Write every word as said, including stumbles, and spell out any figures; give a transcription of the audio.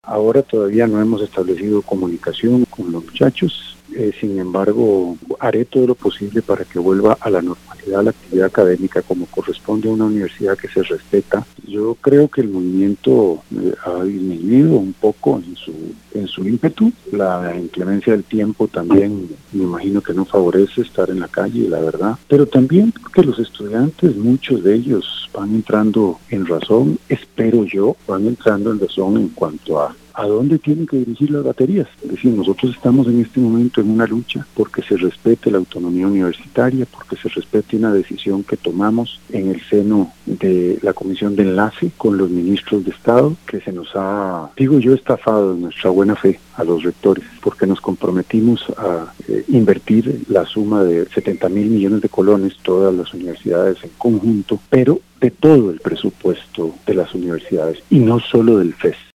Ahora todavía no hemos establecido comunicación con los muchachos, eh, sin embargo haré todo lo posible para que vuelva a la normalidad la actividad académica como corresponde a una universidad que se respeta. Yo creo que el movimiento eh, ha disminuido un poco en su, en su ímpetu. La inclemencia del tiempo también me imagino que no favorece estar en la calle, la verdad, pero también que los estudiantes, muchos de ellos van entrando en razón, espero yo, van entrando en razón en cuanto a a dónde tienen que dirigir las baterías. Es decir, nosotros estamos en este momento en una lucha porque se respete la autonomía universitaria, porque se respete una decisión que tomamos en el seno de la Comisión de Enlace con los ministros de Estado, que se nos ha, digo yo, estafado en nuestra buena fe a los rectores, porque nos comprometimos a eh, invertir la suma de setenta mil millones de colones, todas las universidades en conjunto, pero de todo el presupuesto de las universidades y no solo del F E S.